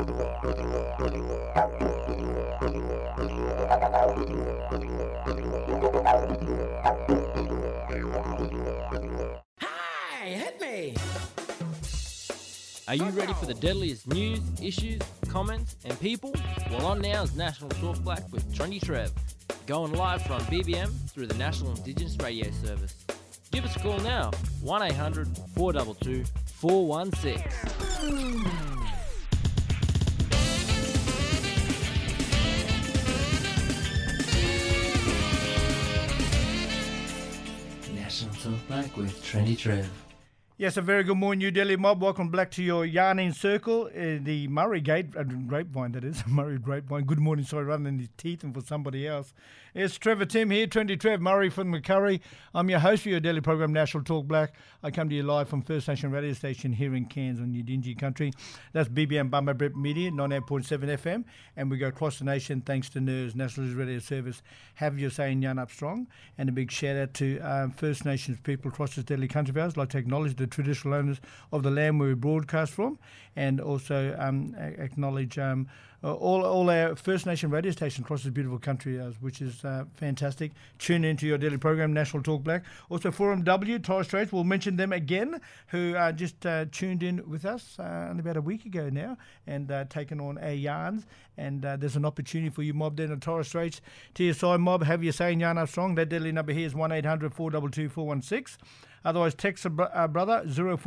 Hey, hit me! Are you ready for the deadliest news, issues, comments, and people? Well, on now is National Talk Black with Trendy Trev, going live from BBM through the National Indigenous Radio Service. Give us a call now, 1-800-422-416. National Talk Black with Trendy Trev. Yes, a very good morning, New Delhi mob. Welcome back to your yarning circle, the Murray Grapevine, that is, Murray Grapevine. Good morning, sorry, rather than his teeth and for somebody else. It's Trevor Tim here, Trendy Trev, Murray from McCurry. I'm your host for your daily program, National Talk Black. I come to you live from First Nation radio station here in Cairns on Yidinji country. That's BBM Bumba Brett Media, 98.7 FM, and we go across the nation thanks to NERS, National Radio Service. Have your say in Yarn Up Strong, and a big shout out to First Nations people across this deadly country of ours. I'd like to acknowledge the traditional owners of the land where we broadcast from, and also acknowledge all our First Nation radio stations across this beautiful country, which is fantastic. Tune into your daily program, National Talk Black. Also, Forum W, Torres Straits, we'll mention them again, who just tuned in with us only about a week ago now, and taken on our yarns. And there's an opportunity for you mob down in Torres Straits. TSI mob, have your say in Yarn Up Strong. That deadly number here is 1-800-422-416. Otherwise, text a brother,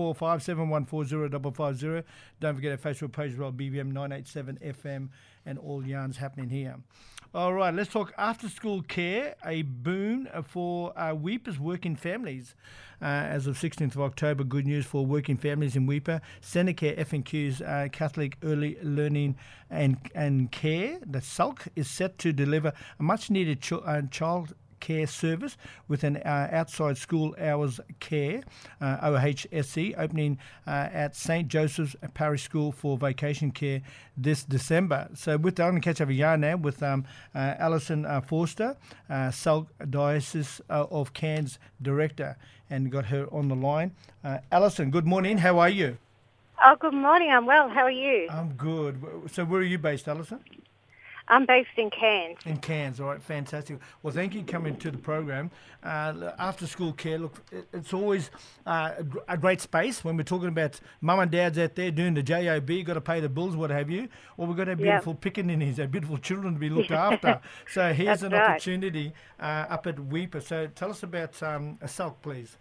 0457140550. Don't forget our Facebook page as well, BBM 987 FM, and all yarns happening here. All right, let's talk after-school care, a boon for Weepers working families. As of 16th of October, good news for working families in Weeper. Centrecare F&Q's Catholic Early Learning and Care, the SELC, is set to deliver a much-needed child care service with an outside school hours care, OHSC, opening at St. Joseph's Parish School for Vacation Care this December. So with that, I'm going to catch up a yarn now with Alison Forster, SELC Diocese of Cairns Director, and got her on the line. Alison, good morning. How are you? Oh, good morning. I'm well. How are you? I'm good. So where are you based, Alison? I'm based in Cairns. In Cairns, all right, fantastic. Well, thank you for coming to the program. After school care, look, it's always a great space when we're talking about mum and dads out there doing the JOB, got to pay the bills, what have you, or we've got our beautiful pickaninnies, our beautiful children to be looked after. So here's an opportunity up at Weeper. So tell us about SELC, please.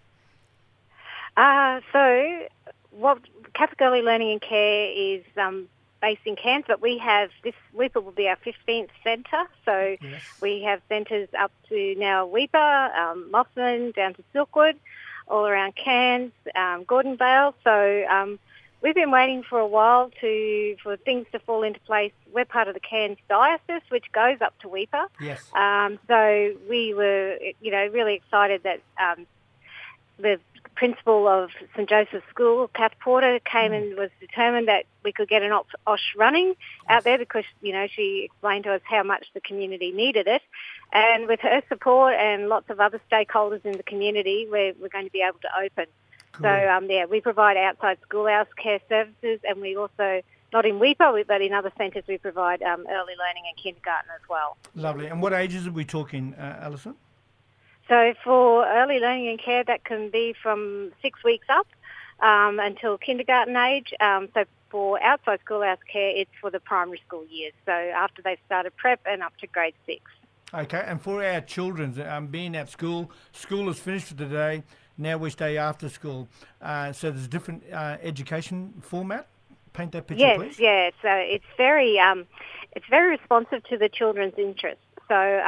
So what Catholic Early Learning and Care is based in Cairns, but we have this Weeper will be our 15th centre. So we have centres up to now Weeper, Mossman, down to Silkwood, all around Cairns, Gordonvale. So we've been waiting for a while for things to fall into place. We're part of the Cairns Diocese, which goes up to Weeper. Yes. So we were, really excited that the principal of St. Joseph's School, Kath Porter, came and was determined that we could get an OSH running out there because, she explained to us how much the community needed it. And with her support and lots of other stakeholders in the community, we're going to be able to open. Cool. So, we provide outside school hours care services, and we also, not in Weeper, but in other centres, we provide early learning and kindergarten as well. Lovely. And what ages are we talking, Alison? So for early learning and care, that can be from 6 weeks up until kindergarten age. So for outside school hours care, it's for the primary school years. So after they've started prep and up to grade 6. Okay, and for our children, being at school is finished for the day. Now we stay after school. So there's a different education format. Paint that picture, please. Yes. So it's very responsive to the children's interests. So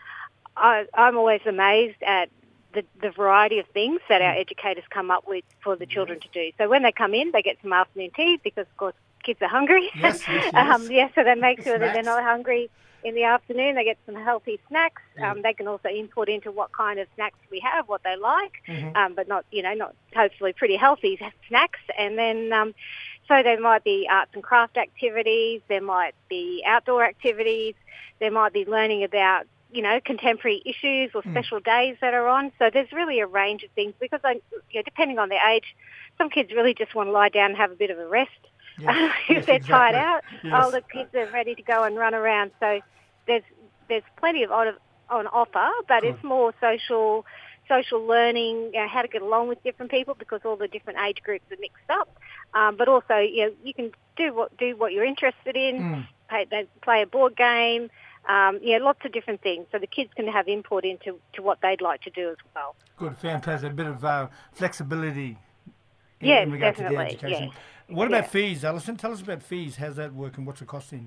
I'm always amazed at the variety of things that our educators come up with for the children to do. So when they come in, they get some afternoon tea because, of course, kids are hungry. Yes. So they make sure that they're not hungry in the afternoon. They get some healthy snacks. They can also input into what kind of snacks we have, what they like, but not hopefully pretty healthy snacks. And then so there might be arts and craft activities. There might be outdoor activities. There might be learning about contemporary issues or special days that are on. So there's really a range of things because, depending on their age, some kids really just want to lie down and have a bit of a rest. Yes. if they're tired out. Yes. Older kids are ready to go and run around. So there's plenty of on offer, but it's more social learning, how to get along with different people because all the different age groups are mixed up. But also, you can do what you're interested in. Play a board game. Lots of different things. So the kids can have input into what they'd like to do as well. Good, fantastic. A bit of flexibility Yes, in regard definitely. to the education. Yes. What about fees, Alison? Tell us about fees. How's that work and what's the costings?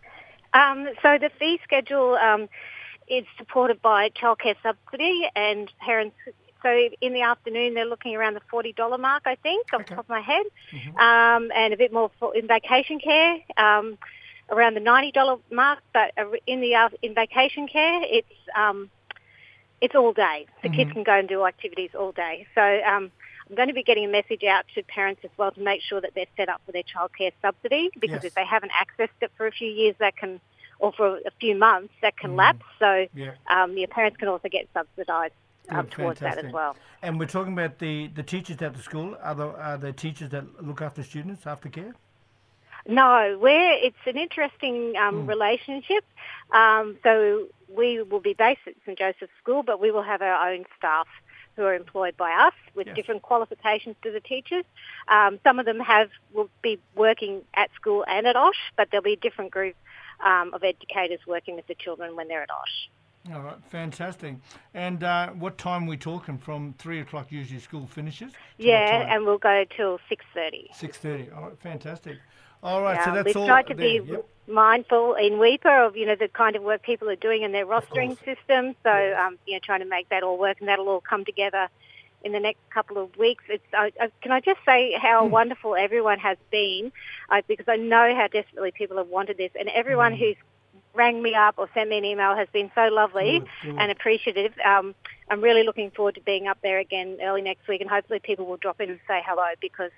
So the fee schedule is supported by childcare subsidy and parents. So in the afternoon, they're looking around the $40 mark, I think, off the top of my head, and a bit more in vacation care, around the $90 mark. But in vacation care, it's all day. The kids can go and do activities all day. So I'm going to be getting a message out to parents as well to make sure that they're set up for their childcare subsidy because if they haven't accessed it for a few years, or for a few months, that can lapse. So your parents can also get subsidised towards that as well. And we're talking about the teachers at the school. Are the teachers that look after students, after care? No, it's an interesting relationship. So we will be based at St Joseph's School, but we will have our own staff who are employed by us with different qualifications to the teachers. Some of them will be working at school and at OSH, but there'll be a different group of educators working with the children when they're at OSH. All right, fantastic. And what time are we talking? From 3 o'clock usually school finishes? Yeah, and we'll go till 6:30. 6:30. All right, fantastic. All right, so that's we've all. We've tried to be mindful in WEPA of, the kind of work people are doing in their rostering system. So, trying to make that all work, and that'll all come together in the next couple of weeks. Can I just say how wonderful everyone has been, because I know how desperately people have wanted this, and everyone who's rang me up or sent me an email has been so lovely and appreciative. I'm really looking forward to being up there again early next week, and hopefully people will drop in and say hello because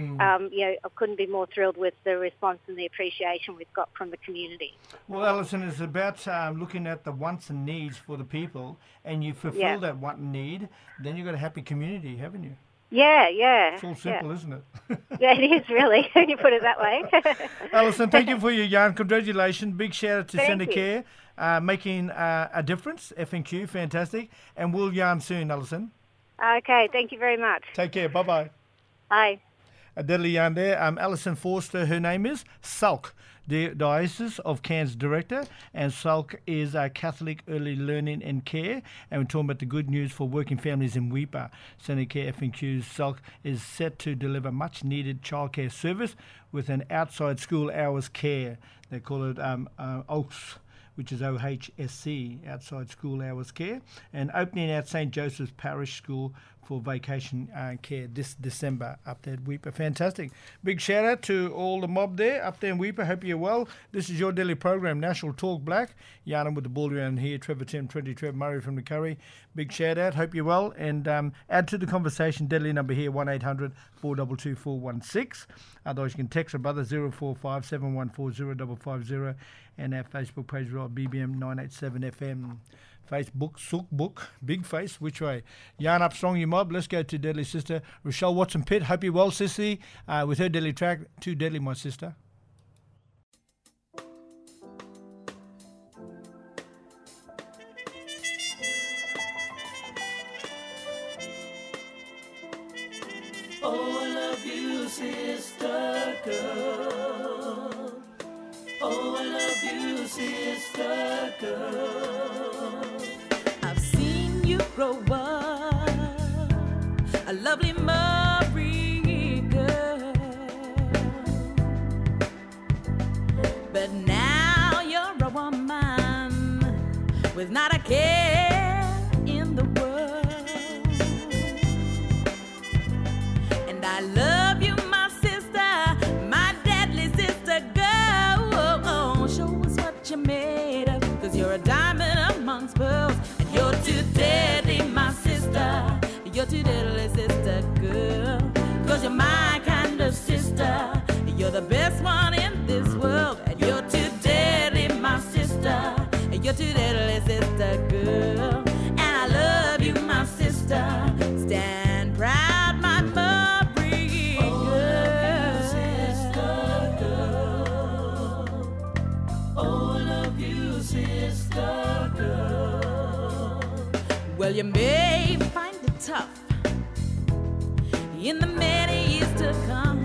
I couldn't be more thrilled with the response and the appreciation we've got from the community. Well, Alison, it's about looking at the wants and needs for the people, and you fulfill that want and need, then you've got a happy community, haven't you? Yeah. It's all simple, isn't it? Yeah, it is really, when you put it that way. Alison, thank you for your yarn. Congratulations. Big shout out to Thank Centre you. Care, making a difference. F&Q, fantastic. And we'll yarn soon, Alison. Okay, thank you very much. Take care. Bye-bye. Bye. A deadly yarn there. Alison Forster, her name is Salk, the Diocese of Cairns Director, and Salk is a Catholic Early Learning and Care, and we're talking about the good news for working families in WEPA. Centre Care F&Q's Salk is set to deliver much needed childcare service with an outside school hours care. They call it OHSC, which is OHSC, outside school hours care, and opening at St Joseph's Parish School for vacation care this December up there at WEPA. Fantastic. Big shout out to all the mob there up there in WEPA. Hope you're well. This is your daily program, National Talk Black. Yarning with the ball around here. Trevor Tim, 20 Trev Murray from the Curry. Big shout out. Hope you're well. And add to the conversation, deadly number here, 1800 422 416. Otherwise, you can text our brother 045 714 0550 and our Facebook page, BBM 987 FM. Facebook, Sookbook, Big Face, which way? Yarn up strong, you mob. Let's go to Deadly Sister, Rochelle Watson-Pitt. Hope you're well, Sissy, with her deadly track, Too Deadly, My Sister. Oh, I love you, sister girl. Oh, I love you, sister girl. I've seen you grow up, a lovely Marie girl, but now you're a woman with not a care in the world. And I love you, my sister, my deadly sister girl. Show us what you're made of, 'cause you're a diamond amongst pearls. And you're too deadly, my sister. You're too deadly, sister girl. 'Cause you're my kind of sister. You're the best one in this world. And you're too deadly, my sister. You're too deadly, sister girl. Well, you may find it tough in the many years to come,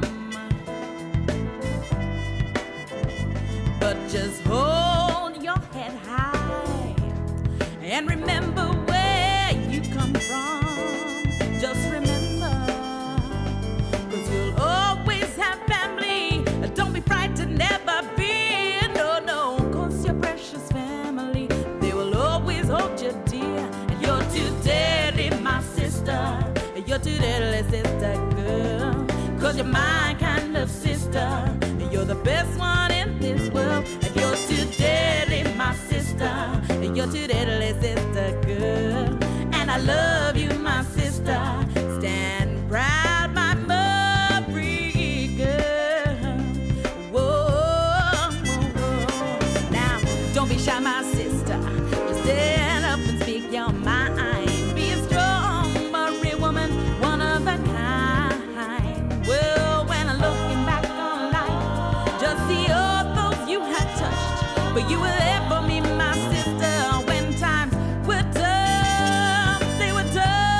but just hold your head high and remember where you come from. Just remember, 'cause you'll always have family. Don't be frightened, never be. No, 'cause your precious family, they will always hold you dear. And you're too deadly, my sister. You're too deadly, sister girl. 'Cause you're my kind of sister. You're the best one in this world. And you're too deadly, my sister. You're too deadly, sister girl. And I love you, my sister. Stand proud, my Marie girl. Whoa. Now, don't be shy, my sister. Just stand up and speak your mind. Be a strong Marie woman, one of a kind. Well, when I'm looking back on life, just see all those you have touched. But you were there for me, my sister, when times were tough. They were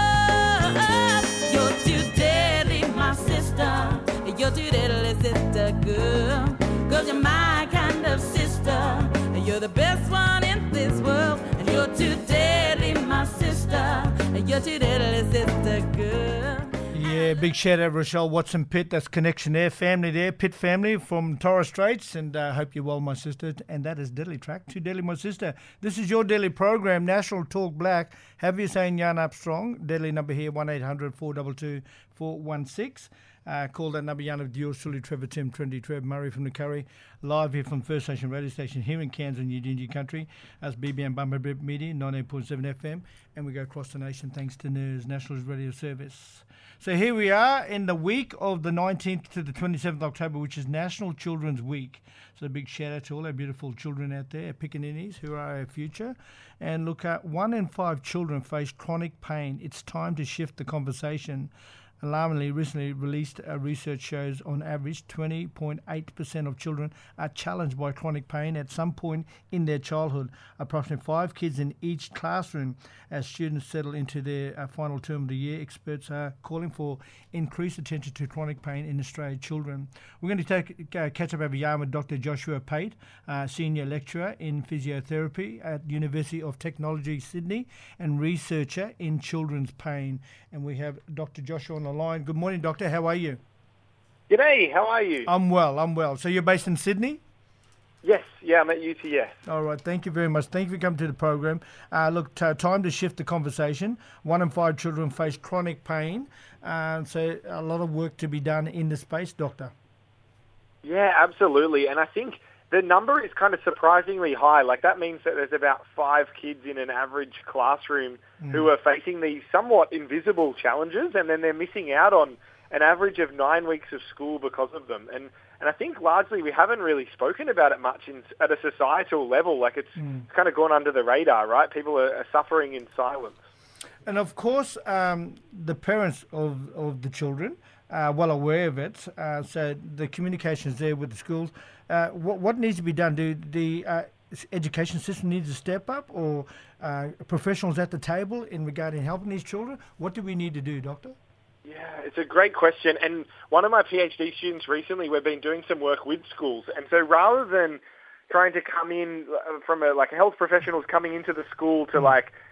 tough. You're too deadly, my sister. You're too deadly, sister girl. 'Cause you're my kind of sister. You're the best one in this world. And you're too deadly, my sister. You're too deadly, sister girl. Yeah, big shout out Rochelle Watson Pitt. That's connection there, family there, Pitt family from Torres Straits. And I hope you're well, my sister. And that is Deadly Track to Deadly, my sister. This is your daily program, National Talk Black. Have you saying Yarn Up Strong? Deadly number here, 1800 422 416. Call that number, Yarn of yours truly, Trevor Tim, Trendy Trev, Murray from the Curry. Live here from First Nation Radio Station here in Cairns and Yidinji Country. That's BBM Bumper Media, 98.7 FM. And we go across the nation thanks to NERS, National Radio Service. So here we are in the week of the 19th to the 27th October, which is National Children's Week. So a big shout out to all our beautiful children out there, Pickaninnies, who are our future. And look, 1 in 5 children face chronic pain. It's time to shift the conversation. Alarmingly, recently released research shows on average 20.8% of children are challenged by chronic pain at some point in their childhood. Approximately 5 kids in each classroom as students settle into their final term of the year. Experts are calling for increased attention to chronic pain in Australian children. We're going to catch up over yarn with Dr. Joshua Pate, Senior Lecturer in Physiotherapy at University of Technology, Sydney, and researcher in children's pain. And we have Dr. Joshua on the line. Good morning, Doctor. How are you? G'day, how are you? I'm well. So you're based in Sydney? Yes, yeah, I'm at UTS. All right, thank you very much. Thank you for coming to the program. Look, time to shift the conversation. 1 in 5 children face chronic pain. So a lot of work to be done in the space, Doctor. Yeah, absolutely. And I think the number is kind of surprisingly high. Like, that means that there's about 5 kids in an average classroom who are facing these somewhat invisible challenges, and then they're missing out on an average of 9 weeks of school because of them. And I think largely we haven't really spoken about it much at a societal level. Like, it's kind of gone under the radar, right? People are suffering in silence. And of course, the parents of the children are well aware of it. So the communication is there with the schools. What needs to be done? Do the education system need to step up, or professionals at the table in regarding helping these children? What do we need to do, Doctor? Yeah, it's a great question. And one of my PhD students recently, we've been doing some work with schools. And so rather than trying to come in from a health professionals coming into the school to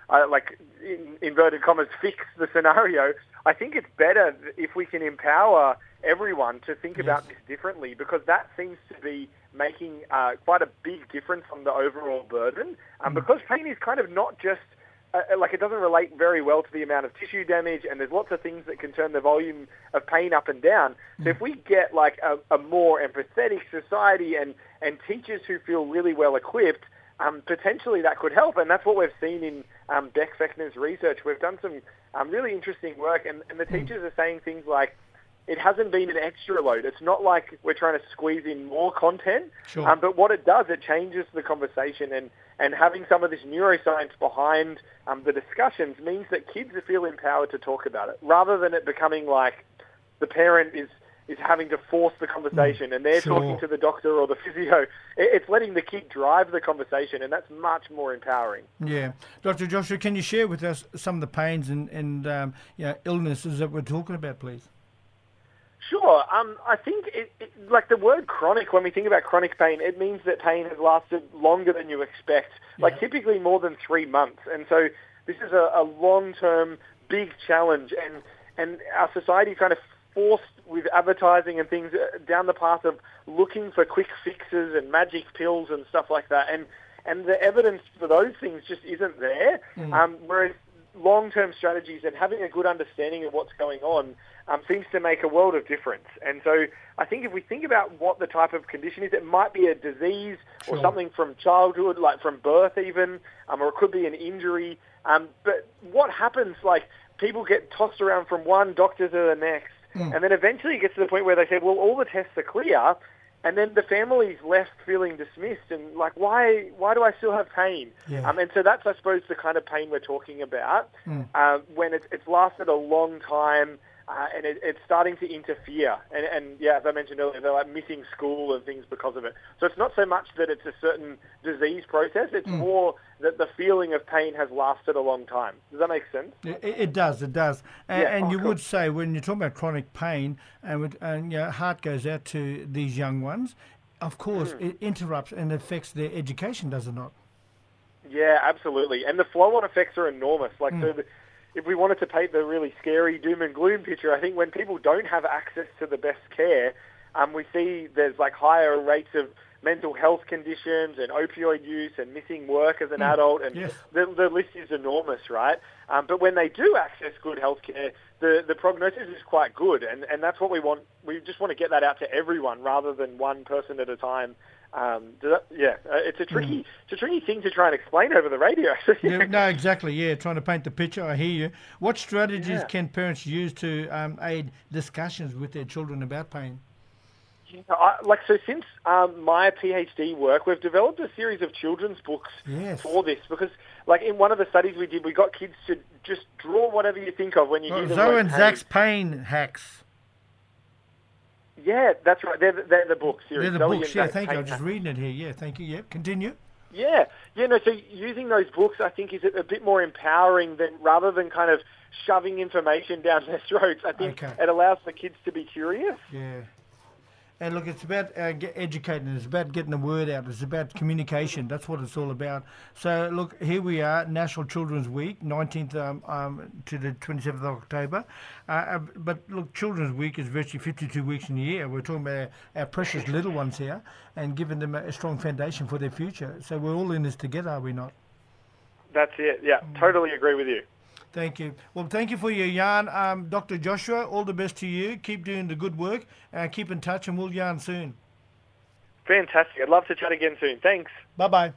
in inverted commas fix the scenario, I think it's better if we can empower everyone to think about this differently, because that seems to be making quite a big difference on the overall burden. Because pain is kind of not just it doesn't relate very well to the amount of tissue damage, and there's lots of things that can turn the volume of pain up and down. So if we get a more empathetic society and teachers who feel really well equipped, potentially that could help. And that's what we've seen in Beck Fechner's research. We've done some really interesting work, and the teachers are saying things like, it hasn't been an extra load. It's not like we're trying to squeeze in more content, but what it does, it changes the conversation, and having some of this neuroscience behind the discussions means that kids feel empowered to talk about it, rather than it becoming like the parent is is having to force the conversation, and they're Sure. talking to the doctor or the physio. It's letting the kid drive the conversation, and that's much more empowering. Yeah. Dr. Joshua, can you share with us some of the pains and illnesses that we're talking about, please? Sure. I think like the word chronic, when we think about chronic pain, it means that pain has lasted longer than you expect, like typically more than 3 months. And so this is a long-term, big challenge. And our society kind of forced with advertising and things down the path of looking for quick fixes and magic pills and stuff like that. And the evidence for those things just isn't there. Whereas long-term strategies and having a good understanding of what's going on seems to make a world of difference. And so I think if we think about what the type of condition is, it might be a disease or something from childhood, like from birth even, or it could be an injury. But what happens, like people get tossed around from one doctor to the next, and then eventually it gets to the point where they say, well, all the tests are clear, and then the family's left feeling dismissed and like, why do I still have pain? Yeah. And so that's, I suppose, the kind of pain we're talking about when it's lasted a long time and it's starting to interfere. And yeah, as I mentioned earlier, they're like missing school and things because of it. So it's not so much that it's a certain disease process, it's more that the feeling of pain has lasted a long time. Does that make sense? It does. And you cool. would say when you're talking about chronic pain and heart goes out to these young ones, of course it interrupts and affects their education, does it not? Yeah, absolutely. And the flow-on effects are enormous. Like, so if we wanted to paint the really scary doom and gloom picture, I think when people don't have access to the best care, we see there's like higher rates of mental health conditions and opioid use and missing work as an adult, and the list is enormous, right? But when they do access good health care, the prognosis is quite good, and that's what we want. We just want to get that out to everyone rather than one person at a time. It's a tricky thing to try and explain over the radio. No, exactly. Yeah, trying to paint the picture. I hear you. What strategies can parents use to aid discussions with their children about pain? Since my PhD work, we've developed a series of children's books for this because, like, in one of the studies we did, we got kids to just draw whatever you think of when you hear the Zoe word and pain. Zach's pain hacks. Yeah, that's right. They're the book series. They're the Zoe books. and Yeah, Zach's thank you. Pain I'm just Hacks. reading it here. Yeah, thank you. Yeah, continue. Yeah. So using those books, I think, is a bit more empowering rather than kind of shoving information down their throats. I think it allows the kids to be curious. Yeah. And look, it's about educating. It's about getting the word out. It's about communication. That's what it's all about. So, look, here we are, National Children's Week, 19th to the 27th of October. But, look, Children's Week is virtually 52 weeks in a year. We're talking about our precious little ones here and giving them a strong foundation for their future. So we're all in this together, are we not? That's it. Yeah, totally agree with you. Thank you. Well, thank you for your yarn, Dr. Joshua. All the best to you. Keep doing the good work. Keep in touch, and we'll yarn soon. Fantastic. I'd love to chat again soon. Thanks. Bye-bye.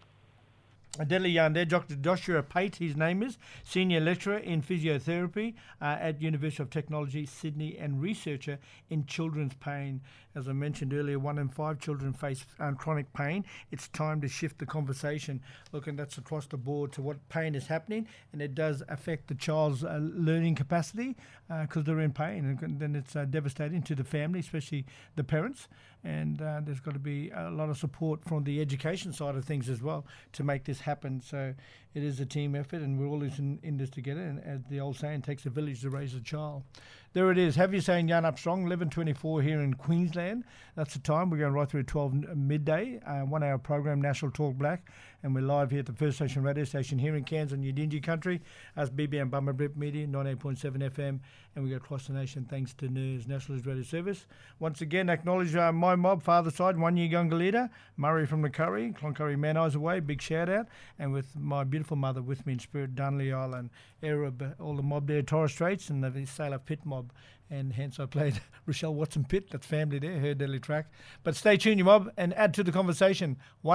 A deadly yarn there. Dr. Joshua Pate, his name is, Senior Lecturer in Physiotherapy at University of Technology, Sydney, and researcher in children's pain. As I mentioned earlier, 1 in 5 children face chronic pain. It's time to shift the conversation. Look, and that's across the board to what pain is happening, and it does affect the child's learning capacity because they're in pain, and then it's devastating to the family, especially the parents. And there's got to be a lot of support from the education side of things as well to make this happen. So it is a team effort, and we're all in this together. And as the old saying, it takes a village to raise a child. There it is. Have you saying Yarn Up Strong, 11:24 here in Queensland. That's the time. We're going right through 12 midday, 1 hour program, National Talk Black. And we're live here at the First Station radio station here in Cairns and Yidinji country as BBM Bummer Blip Media, 98.7 FM. And we go across the nation thanks to NERS, National News Radio Service. Once again, acknowledge my mob, father side, 1 year younger leader, Murray from the Curry, Cloncurry Man Eyes Away, big shout out. And with my beautiful mother with me in spirit, Darnley Island, Arab, all the mob there, Torres Straits, and the Sailor Pit mob. And hence I played Rochelle Watson Pitt, that's family there, her deadly track. But stay tuned, you mob, and add to the conversation.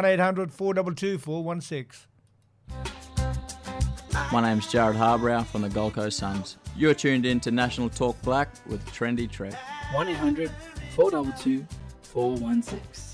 1-800-422-416. My name's Jared Harbrow from the Gold Coast Suns. You're tuned in to National Talk Black with Trendy Trev. 1-800-422-416.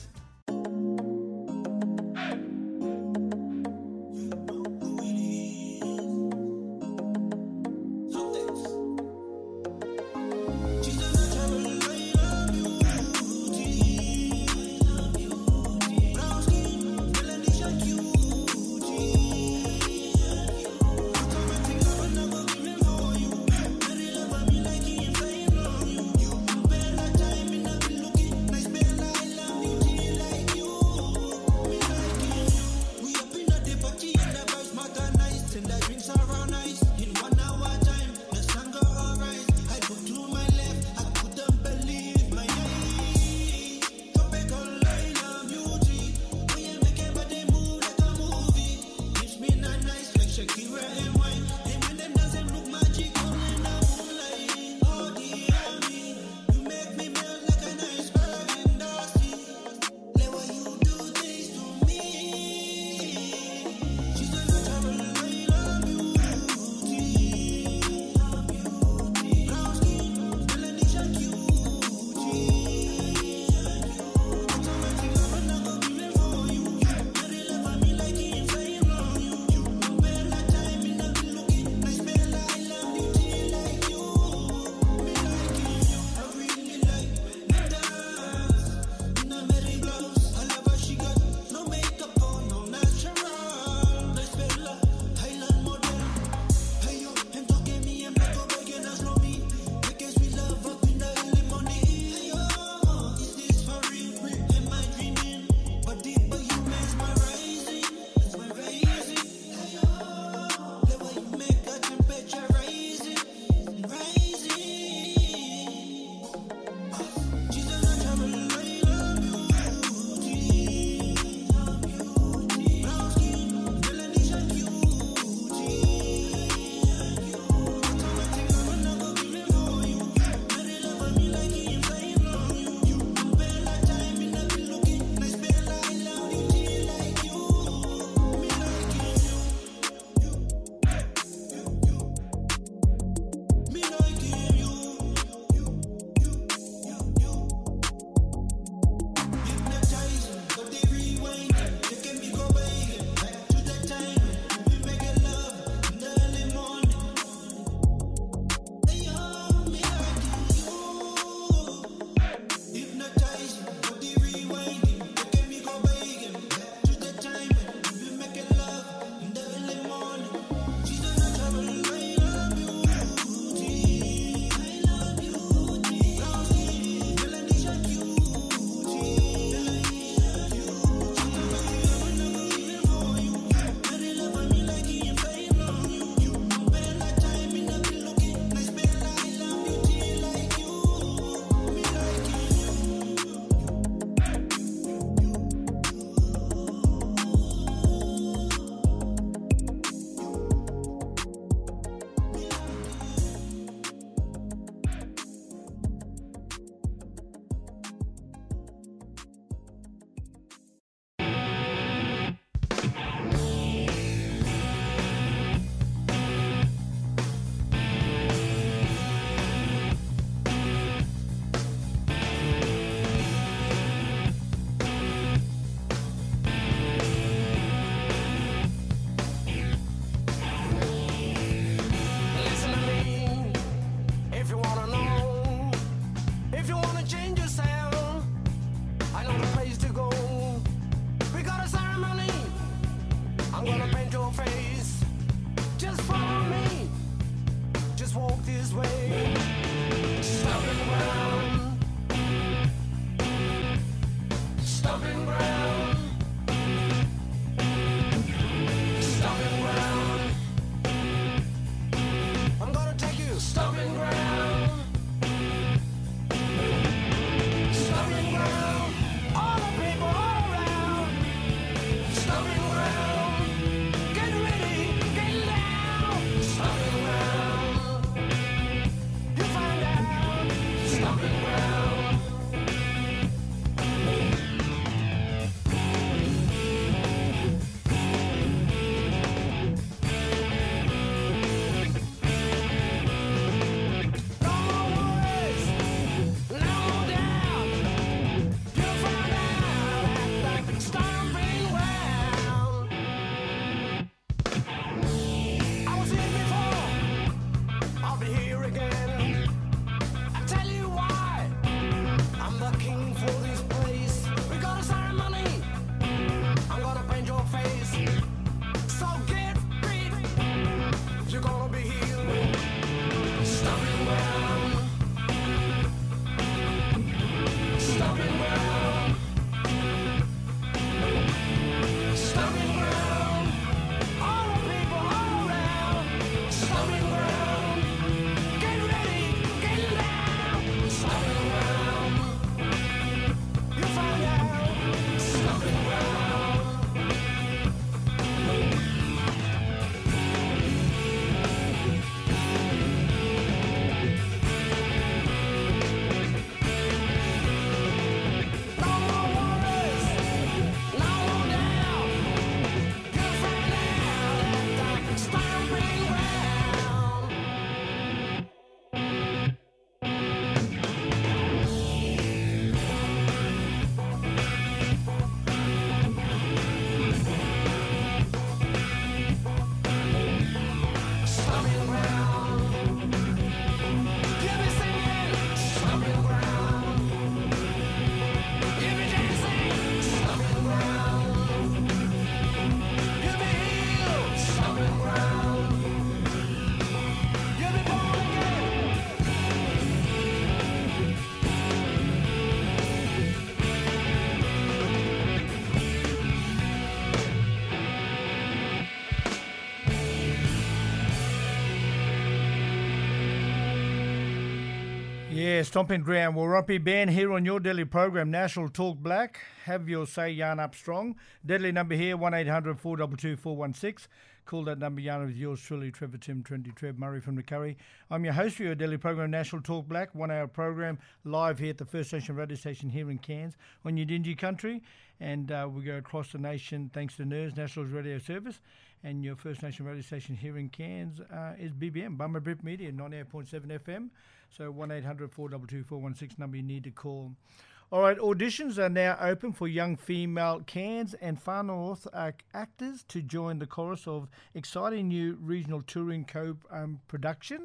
Yeah, stomping ground. Well, Rompy Band here on your Delhi program, National Talk Black. Have your say, yarn up strong. Deadly number here, 1-800-422-416. Call that number, yarn with yours truly, Trevor Tim, 20 Trev Murray from the Curry. I'm your host for your Delhi program, National Talk Black, 1 hour program, live here at the First Nation radio station here in Cairns on your Dingy country. And we go across the nation thanks to NERS, National Radio Service. And your First Nation radio station here in Cairns is BBM, Bummer Media, 98.7 FM. So 1-800-422-416 number you need to call. All right, auditions are now open for young female Cairns and Far North actors to join the chorus of exciting new regional touring co-production,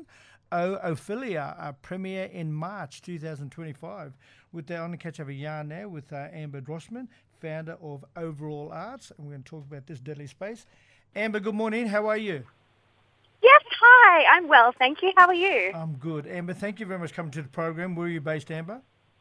Ophelia, premiere in March 2025. With that, I'm going to catch up a yarn now with Amber Drossman, founder of Overall Arts, and we're going to talk about this deadly space. Amber, good morning. How are you? Yes, hi. I'm well, thank you. How are you? I'm good. Amber, thank you very much for coming to the program. Where are you based, Amber?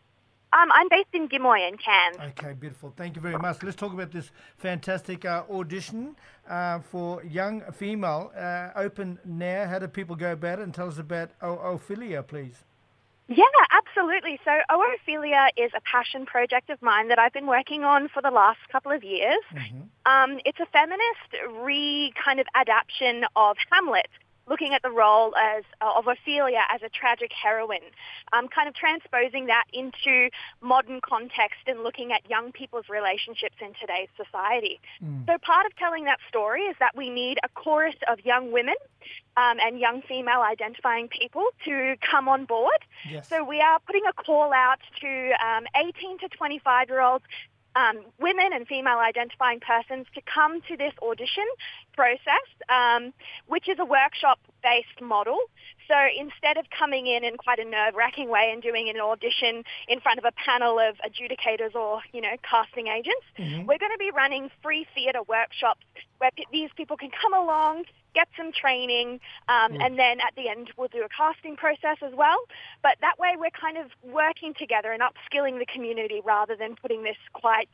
I'm based in Gimoy in Cairns. Okay, beautiful. Thank you very much. Let's talk about this fantastic audition for young female. Open now. How do people go about it? And tell us about Ophelia, please. Yeah, absolutely. So Ophelia is a passion project of mine that I've been working on for the last couple of years. Mm-hmm. It's a feminist kind of adaptation of Hamlet, looking at the role of Ophelia as a tragic heroine, kind of transposing that into modern context and looking at young people's relationships in today's society. So part of telling that story is that we need a chorus of young women and young female identifying people to come on board. Yes. So we are putting a call out to 18 to 25-year-olds, women and female identifying persons to come to this audition process, which is a workshop-based model. So instead of coming in quite a nerve-wracking way and doing an audition in front of a panel of adjudicators or, casting agents, we're going to be running free theatre workshops where these people can come along, get some training, and then at the end we'll do a casting process as well. But that way we're kind of working together and upskilling the community rather than putting this quite,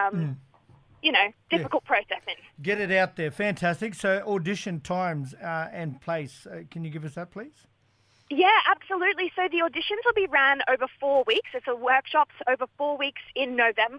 difficult process in. Get it out there. Fantastic. So audition times and place. Can you give us that, please? Yeah, absolutely. So the auditions will be ran over 4 weeks. It's a workshops over 4 weeks in November.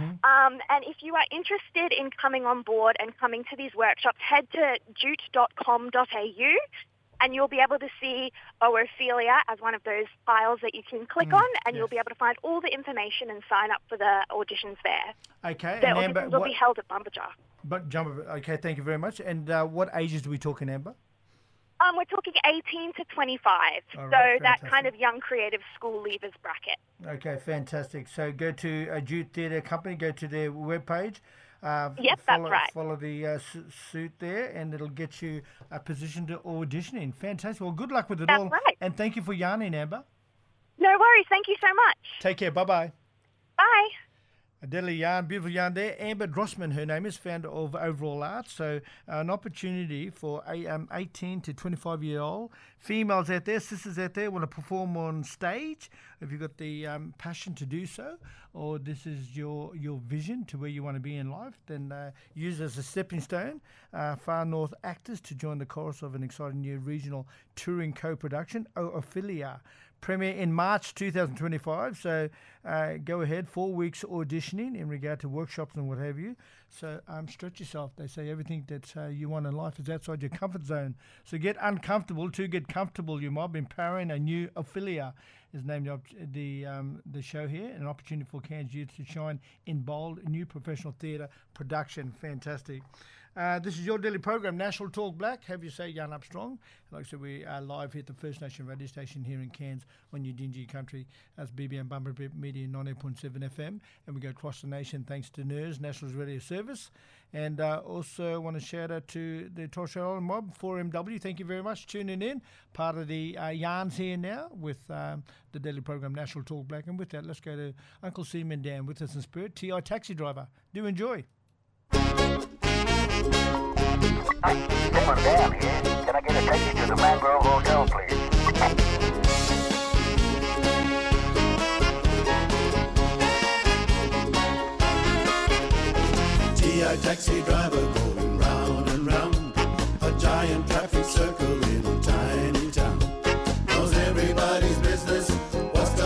And if you are interested in coming on board and coming to these workshops, head to jute.com.au and you'll be able to see Ophelia as one of those files that you can click on, and you'll be able to find all the information and sign up for the auditions there. Okay. The auditions will be held at Bumberjar. Okay, thank you very much. And what ages are we talking, Amber? We're talking 18 to 25, right, so that kind of young creative school leavers bracket. Okay, fantastic. So go to Jute Theatre Company, go to their webpage. Yep, that's right. Follow the suit there, and it'll get you a position to audition in. Fantastic. Well, good luck with it all. That's right. And thank you for yarning, Amber. No worries. Thank you so much. Take care. Bye-bye. Bye. A deadly yarn, beautiful yarn there. Amber Drossman, her name is, founder of Overall Arts. So an opportunity for 18 to 25-year-old females out there, sisters out there, want to perform on stage. If you've got the passion to do so, or this is your vision to where you want to be in life, then use it as a stepping stone. Far North actors to join the chorus of an exciting new regional touring co-production, Ophelia. Premiere in March 2025, so go ahead, 4 weeks auditioning in regard to workshops and what have you. So stretch yourself. They say everything that you want in life is outside your comfort zone. So get uncomfortable to get comfortable, you mob. Empowering a new Ophelia is named the show here, an opportunity for Cairns youth to shine in bold new professional theatre production. Fantastic. This is your daily program, National Talk Black. Have you say, yarn up strong. Like I said, we are live here at the First Nation radio station here in Cairns on your Dingy country. That's BBM Bumper Media 98.7 FM. And we go across the nation thanks to NERS, National Radio Service. And also want to shout out to the Torres Strait Island mob, 4MW. Thank you very much for tuning in. Part of the yarns here now with the daily program, National Talk Black. And with that, let's go to Uncle Seaman Dan with us in spirit, TI taxi driver. Do enjoy. Hi, Simon Dan here. Can I get a taxi to the Mangrove Hotel, please? TI taxi driver going round and round, a giant traffic circle in a tiny town. Knows everybody's business, what's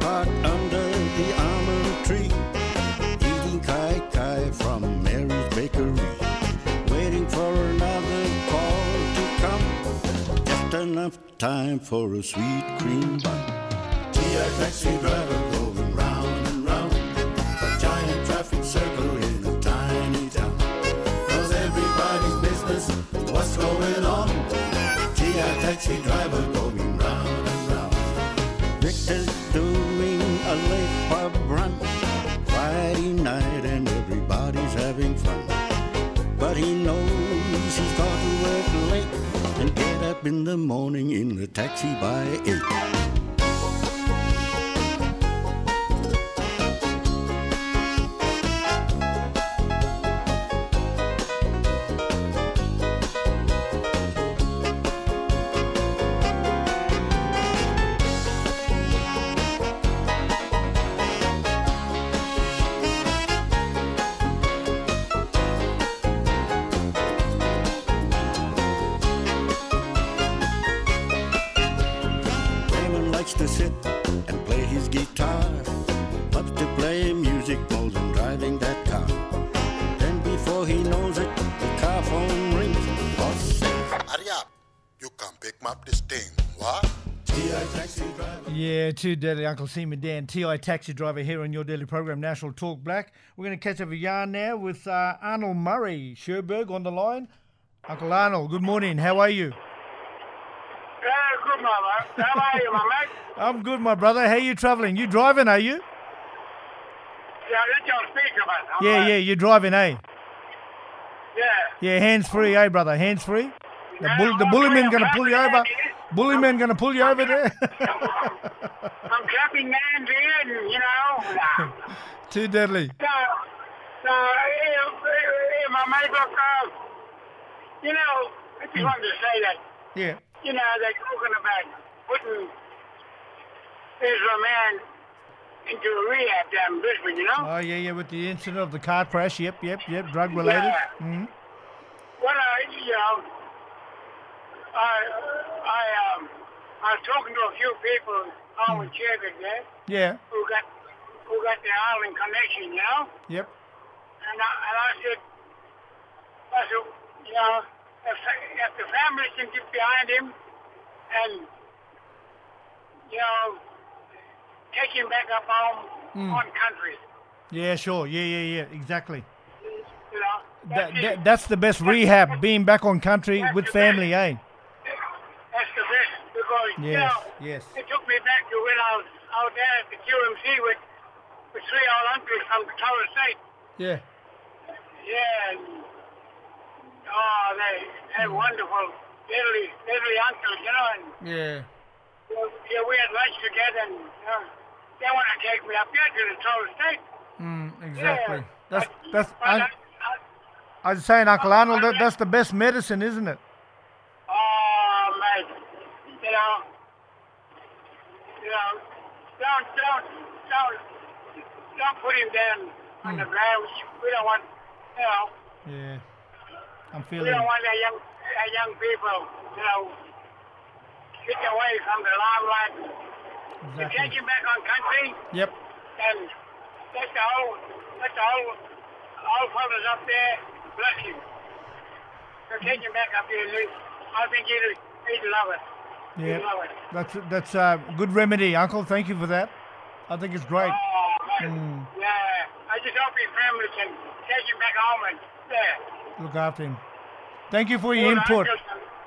parked under the almond tree, eating kai from Mary's Bakery, waiting for another call to come. Just enough time for a sweet cream bun. T.I. taxi driver going round and round, a giant traffic circle in a tiny town. Knows everybody's business, what's going on? T.I. taxi driver going round and round. Victor's doing a late pub run, Friday night and everybody's having fun. But he knows he's got to work late and get up in the morning in the taxi by 8. To sit and play his guitar, loves to play music more than driving that car. Then before he knows it, the car phone rings. Boss says, hurry up, you can pick up this thing, what? T.I. taxi driver. Yeah, too deadly, Uncle Seaman Dan, T.I. taxi driver here on your daily program, National Talk Black. We're going to catch up a yarn now with Arnold Murray, Sherberg on the line. Uncle Arnold, good morning. How are you? Good, my mate. How are you, my mate? I'm good, my brother. How are you travelling? You driving, are you? Yeah, that's on speaker, mate. You're driving, eh? Yeah. Yeah, hands-free, eh, brother? Hands-free? The bullyman going to pull you over? Bullyman going to pull you over there? I'm clapping hands in, you know. Too deadly. So, my mate, look, you know, I just wanted to say that. Yeah. You know, they're talking about putting Ezra Man into a rehab down in Brisbane, you know? Oh, yeah, with the incident of the car crash. Yep, drug-related. Yeah. Mm-hmm. Well, you know, I was talking to a few people out in Sherwood there. Yeah. Who got the Island connection, you know? Yep. And I said, you know, if the family can get behind him and, you know, take him back up home on country. Yeah, sure. Yeah, exactly. You know, that's the best rehab, being back on country with family, eh? That's the best because, you know, it took me back to when I was out there at the QMC with 3 old uncles from the Torres State. Yeah. Yeah, and, they had wonderful, deadly uncles, you know, and yeah, we had lunch together, and they want to take me up there to the Torres State. Exactly. Yeah, I was saying, Uncle Arnold, that's the best medicine, isn't it? Oh, mate, you know, don't put him down on the ground. We don't want, you know. Yeah. We don't want our young people, you know, get away from the limelight. Exactly. You take him back on country. Yep. And let the old fellas up there bless him. So take him back up here. I think he'd love it. Yeah. He'd love it. That's a good remedy, Uncle. Thank you for that. I think it's great. Oh, man. Yeah. I just hope his family can take him back home and look after him. Thank you for your input. All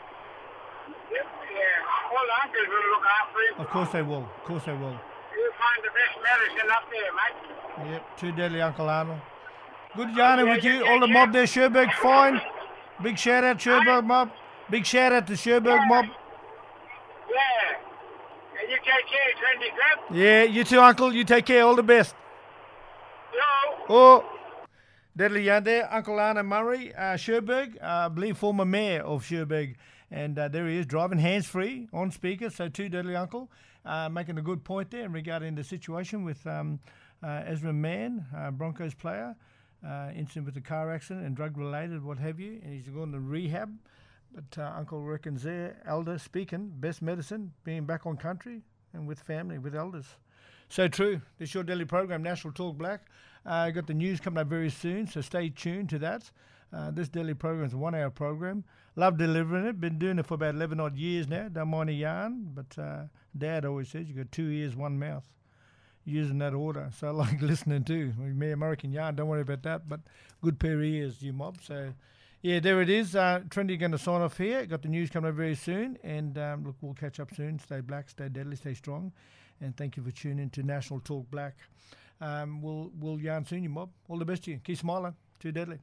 the uncles will look after him. Of course they will. You'll find the best medicine up there, mate. Yep, too deadly, Uncle Arnold. Good yarning with you. All the mob there, Sherberg, fine. Big shout out, Sherberg mob. Big shout out to Sherberg mob. Yeah. And you take care, Trendy Crab. Yeah, you too, Uncle. You take care. All the best. Yo. Oh. Deadly yarn there, Uncle Arnold Murray, Sherberg, I believe former mayor of Sherberg, and there he is driving hands-free on speaker. So too deadly, Uncle, making a good point there regarding the situation with Ezra Mann, Broncos player, incident with the car accident and drug-related, what have you, and he's going to rehab. But Uncle reckons there, elder speaking, best medicine, being back on country and with family, with elders. So true. This your daily program, National Talk Black. Got the news coming up very soon, so stay tuned to that. This daily program is a 1 hour program. Love delivering it. Been doing it for about 11 odd years now. Don't mind a yarn, but Dad always says you got 2 ears, 1 mouth. Using that order. So I like listening too. Me American yarn, don't worry about that, but good pair of ears, you mob. So yeah, there it is. Trendy going to sign off here. Got the news coming up very soon. And look, we'll catch up soon. Stay black, stay deadly, stay strong. And thank you for tuning in to National Talk Black. We'll yarn soon, you mob. All the best to you. Keep smiling. Too deadly.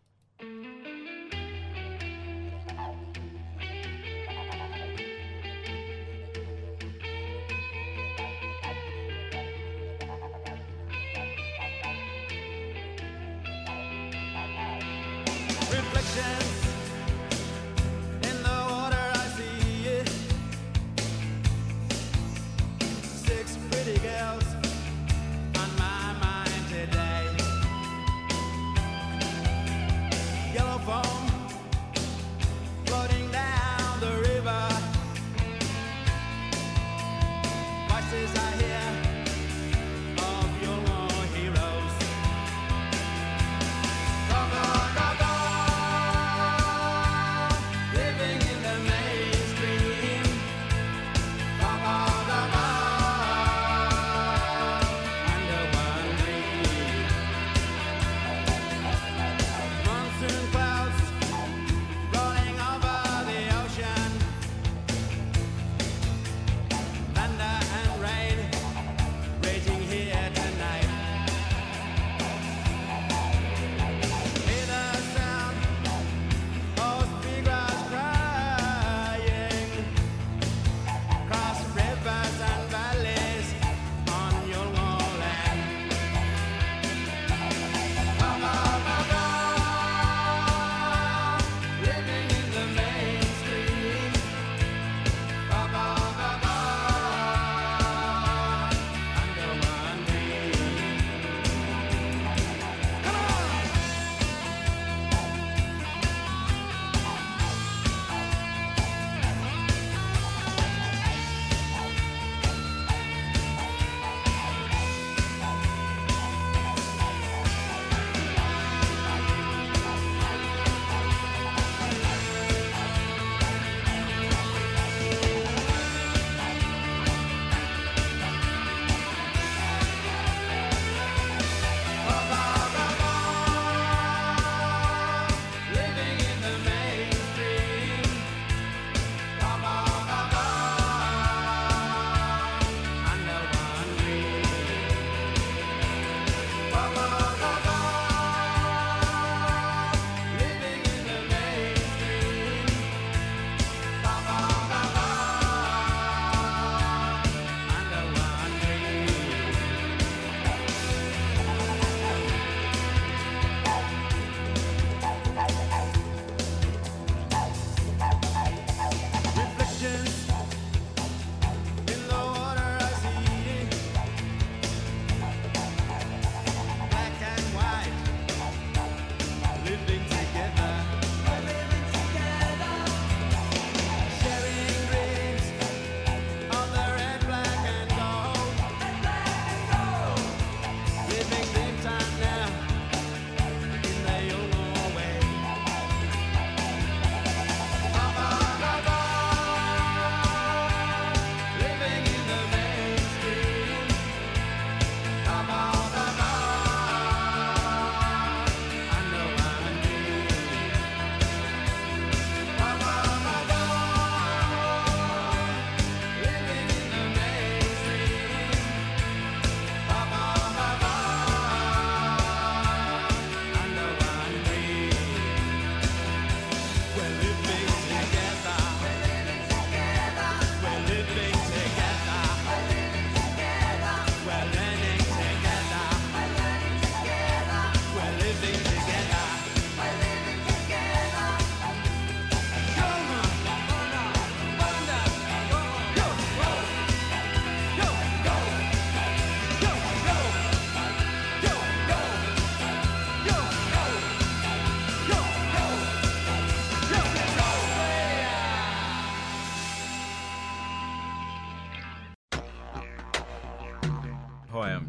Reflections in the water, I see it. 6 pretty girls on my mind today.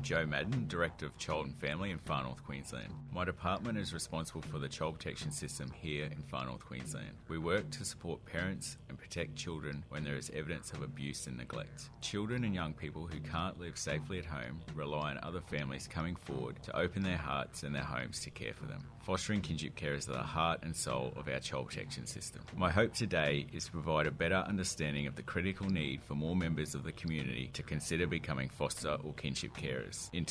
Joe Madden, Director of Child and Family in Far North Queensland. My department is responsible for the child protection system here in Far North Queensland. We work to support parents and protect children when there is evidence of abuse and neglect. Children and young people who can't live safely at home rely on other families coming forward to open their hearts and their homes to care for them. Fostering kinship carers are the heart and soul of our child protection system. My hope today is to provide a better understanding of the critical need for more members of the community to consider becoming foster or kinship carers. In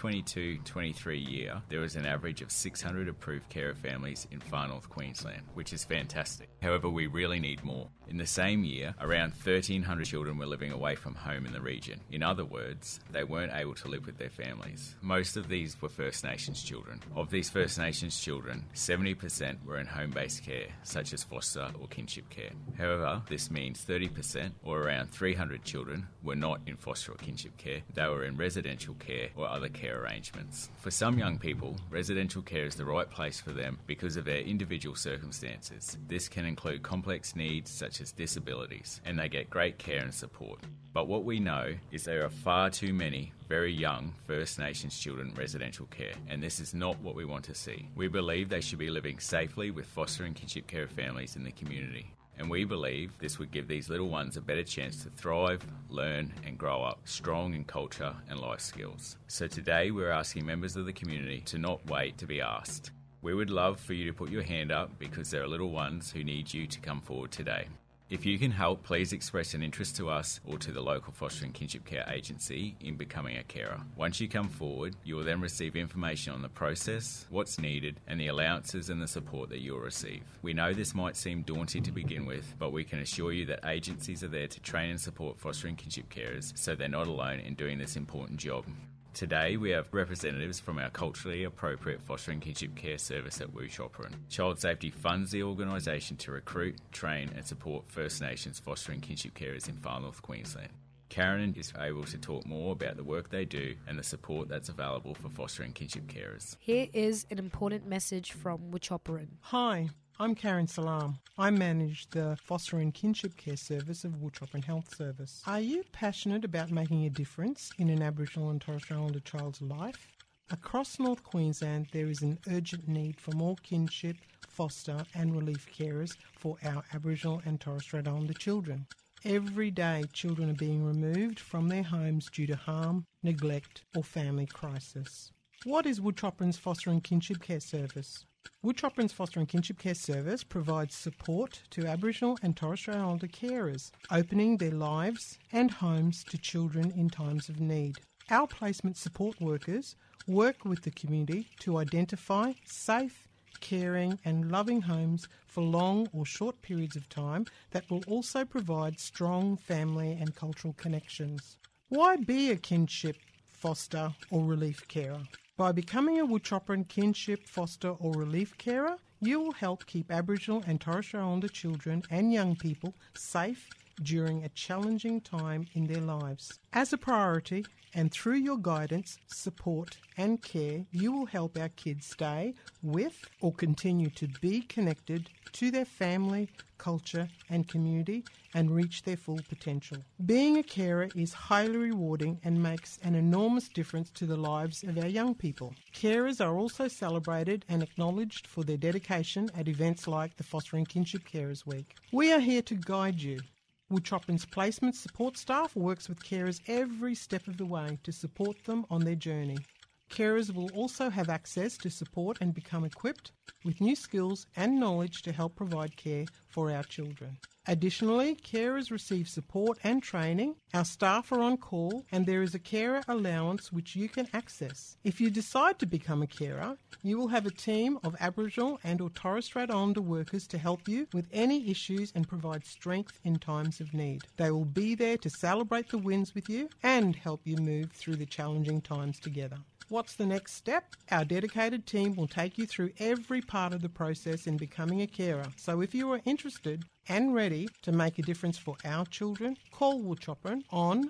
2022-23 year, there was an average of 600 approved carer families in Far North Queensland, which is fantastic. However, we really need more. In the same year, around 1,300 children were living away from home in the region. In other words, they weren't able to live with their families. Most of these were First Nations children. Of these First Nations children, 70% were in home-based care, such as foster or kinship care. However, this means 30%, or around 300 children, were not in foster or kinship care. They were in residential care or other care arrangements. For some young people, residential care is the right place for them because of their individual circumstances. This can include complex needs such as disabilities, and they get great care and support. But what we know is there are far too many very young First Nations children in residential care, and this is not what we want to see. We believe they should be living safely with foster and kinship care families in the community. And we believe this would give these little ones a better chance to thrive, learn and grow up strong in culture and life skills. So today we're asking members of the community to not wait to be asked. We would love for you to put your hand up because there are little ones who need you to come forward today. If you can help, please express an interest to us or to the local foster and kinship care agency in becoming a carer. Once you come forward, you will then receive information on the process, what's needed, and the allowances and the support that you'll receive. We know this might seem daunting to begin with, but we can assure you that agencies are there to train and support foster and kinship carers so they're not alone in doing this important job. Today, we have representatives from our culturally appropriate foster and kinship care service at Wuchopperen. Child Safety funds the organisation to recruit, train and support First Nations foster and kinship carers in Far North Queensland. Karen is able to talk more about the work they do and the support that's available for foster and kinship carers. Here is an important message from Wuchopperen. Hi, I'm Karen Salam. I manage the Foster and Kinship Care Service of Wuchopperen Health Service. Are you passionate about making a difference in an Aboriginal and Torres Strait Islander child's life? Across North Queensland, there is an urgent need for more kinship, foster and relief carers for our Aboriginal and Torres Strait Islander children. Every day, children are being removed from their homes due to harm, neglect or family crisis. What is Wuchopperen's Foster and Kinship Care Service? Wuchopperen's Foster and Kinship Care Service provides support to Aboriginal and Torres Strait Islander carers, opening their lives and homes to children in times of need. Our placement support workers work with the community to identify safe, caring and loving homes for long or short periods of time that will also provide strong family and cultural connections. Why be a kinship, foster or relief carer? By becoming a Wuchopperen kinship, foster or relief carer, you will help keep Aboriginal and Torres Strait Islander children and young people safe during a challenging time in their lives. As a priority, and through your guidance, support and care, you will help our kids stay with or continue to be connected to their family, culture and community and reach their full potential. Being a carer is highly rewarding and makes an enormous difference to the lives of our young people. Carers are also celebrated and acknowledged for their dedication at events like the Foster and Kinship Carers Week. We are here to guide you. Wuchopperen's placement support staff works with carers every step of the way to support them on their journey. Carers will also have access to support and become equipped with new skills and knowledge to help provide care for our children. Additionally, carers receive support and training, our staff are on call, and there is a carer allowance which you can access. If you decide to become a carer, you will have a team of Aboriginal and or Torres Strait Islander workers to help you with any issues and provide strength in times of need. They will be there to celebrate the wins with you and help you move through the challenging times together. What's the next step? Our dedicated team will take you through every part of the process in becoming a carer. So if you are interested and ready to make a difference for our children, call Wuchopperen on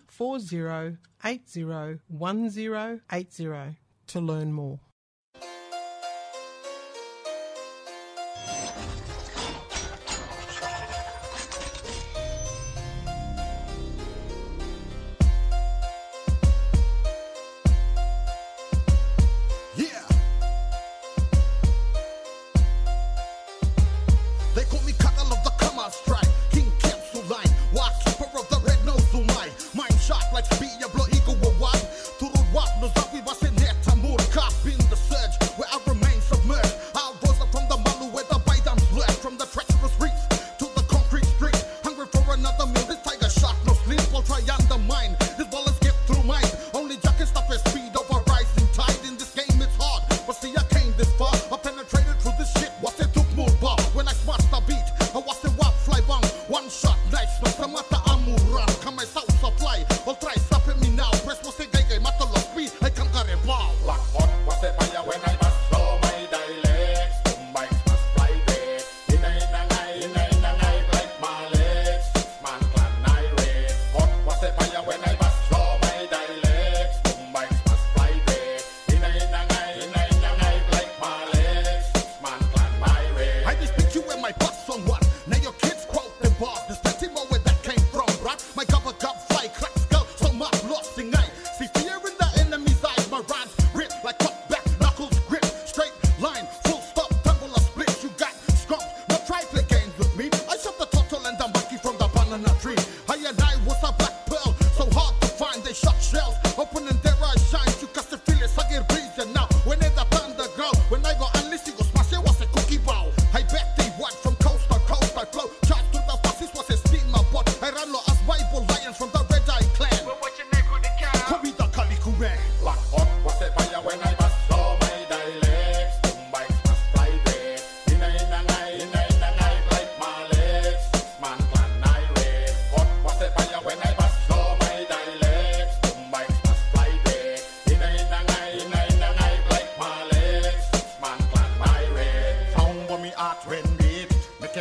40801080 to learn more.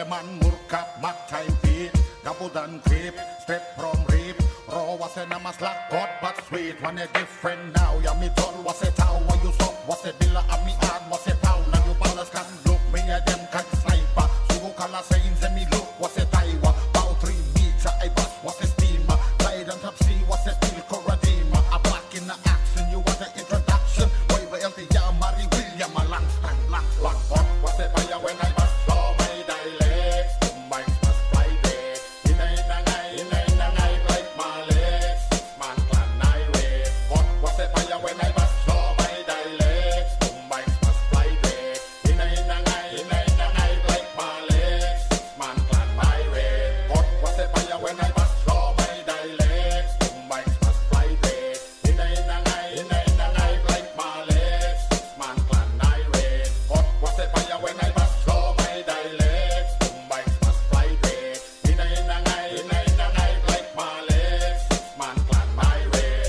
the man murka, mat time feet, double done creep, step from reap. Raw was a namas like God, but sweet. One a different now. Ya me tall was a town. When you stop was a villa of me hand was a pound. Now you ballers can look me at them can sniper. So go color saying and me look was a Taiwa. About 3 meters I bus was a steamer. Glide on top sea was a Pilco Redeemer. A back in the action, you was the introduction. Way by LT Mary William a long stand, long hot was a fire when I bust saw my dialect. Combines was Friday. In a night like my legs. Man clan I wait. Hot was a fire when I bust saw my dialect. Combines was Friday. In a night like my legs. Man clan I wait. Hot was a fire when I bust saw my dialect. Combines was Friday. In a night like my legs. Man clan I wait. Hot was a fire when I bust saw my dialect. Combines was Friday. In a night like my legs. Man clan I wait.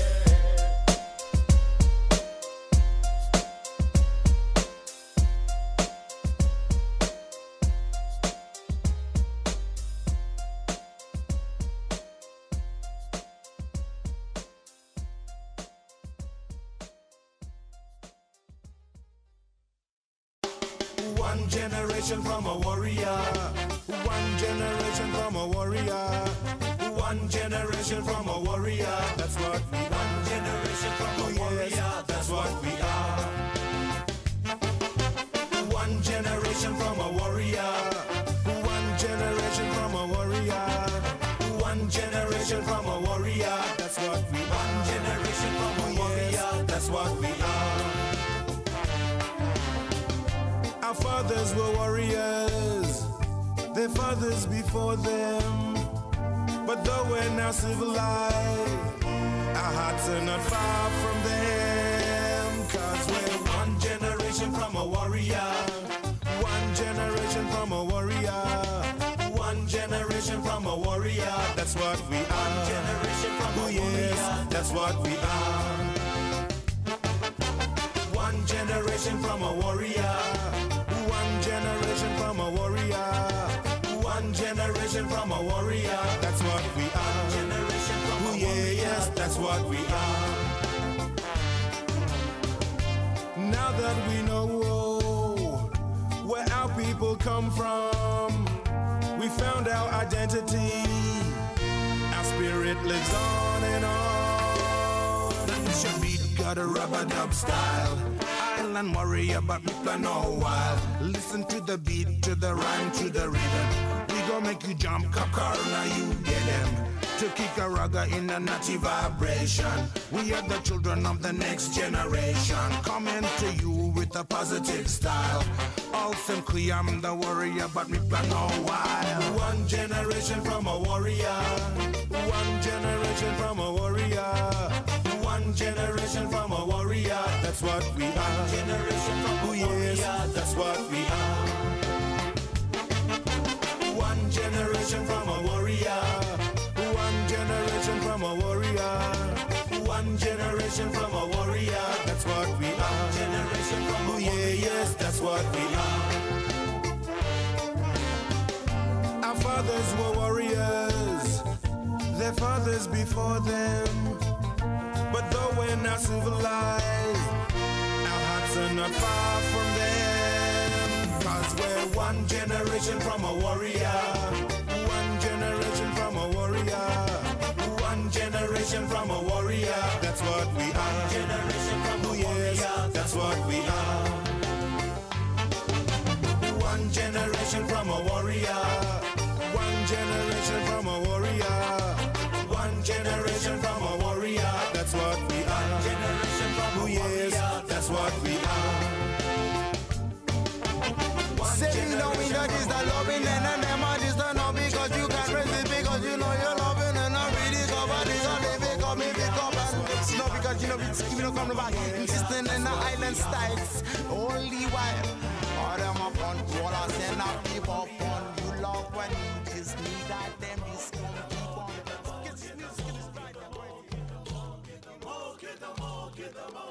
One generation from a warrior. One generation from a warrior. One generation from a warrior. That's what we are. One generation from a warrior. That's what we are. One generation from a warrior. One generation from a warrior. One generation from a warrior. That's what we are. One generation from a warrior. That's what we are. Our fathers were warriors, their fathers before them. But though we're now civilized, our hearts are not far from them. Cause we're one generation from a warrior. One generation from a warrior. One generation from a warrior. That's what we are. One generation from a warrior. That's what we are. One generation from a warrior. One generation from a warrior. One generation from a warrior. That's what we are. One generation from a warrior. Yes, that's what we are. Now that we know where our people come from, we found our identity. Our spirit lives on and on. Shabit got a rubber dub style. Island warrior, but we plan all while. Listen to the beat, to the rhyme, to the rhythm. We gon' make you jump, car, now you get them. To kick a ragga in a natty vibration. We are the children of the next generation. Coming to you with a positive style. All simply I'm the warrior, but we plan all while. One generation from a warrior. One generation from a warrior. One generation from a warrior. That's what we are. One generation from a warrior. That's what we are. One generation from a warrior. One generation from a warrior. One generation from a warrior. That's what we are. One generation from a warrior. Yes, that's what we are. Our fathers were warriors. Their fathers before them. But though we're not civilized, our hearts are not far from them. Cause we're one generation from a warrior. One generation from a warrior. One generation from a warrior. That's what we are. One generation from a warrior. That's what we are. One generation from a warrior. One generation from a warrior. One generation from a warrior. That's what we are. One generation from a warrior. That's what we are. Say no, we know this the loving and the name this the no because you can raise it because you know you're loving and not really cover this all they pick up me pick up and no because you know it's giving no come back insisting in the island styles only while all them up on all I send up people on you love when you just need that them is come keep on get this right.